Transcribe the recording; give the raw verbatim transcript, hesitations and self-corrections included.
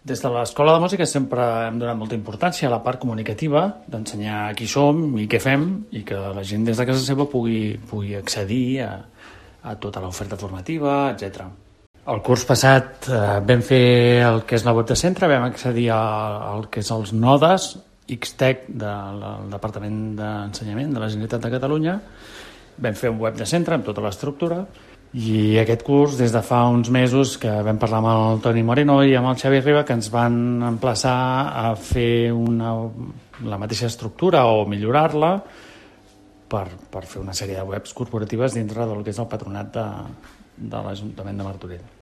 Des de l'Escola de Música sempre hem donat molta importància a la part comunicativa, d'ensenyar qui som i què fem, i que la gent des de casa seva pugui, pugui accedir a, a tota l'oferta formativa, etcètera. El curs passat eh, vam fer el que és la web de centre, vam accedir al que és els nodes X-Tech del Departament d'Ensenyament de la Generalitat de Catalunya. Vam fer un web de centre amb tota l'estructura. I aquest curs, des de fa uns mesos, que vam parlar amb el Toni Moreno i amb el Xavi Riba, que ens van emplaçar a fer una, la mateixa estructura o millorar-la per, per fer una sèrie de webs corporatives dintre del que és el patronat de, de l'Ajuntament de Martorell.